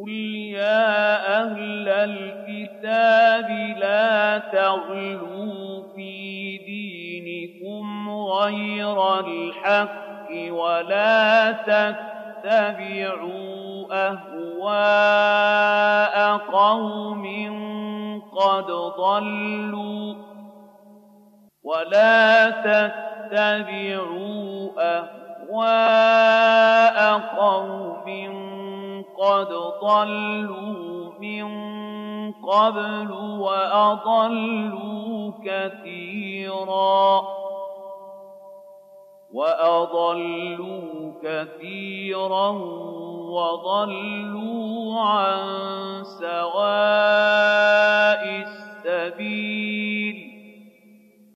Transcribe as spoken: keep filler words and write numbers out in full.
قُلْ يَا أَهْلَ الْكِتَابِ لَا تَغْلُوا فِي دِينِكُمْ غَيْرَ الْحَقِّ وَلَا تَتَّبِعُوا أَهْوَاءَ قَوْمٍ قَدْ ضَلُّوا وَلَا تَتَّبِعُوا أَهْوَاءَ قَوْمٍ قَدْ ضَلُّوا مِن قَبْلُ وَأَضَلُّوا كَثِيرًا وَأَضَلُّوا كَثِيرًا وَضَلُّوا عَن سَوَاءِ السَّبِيلِ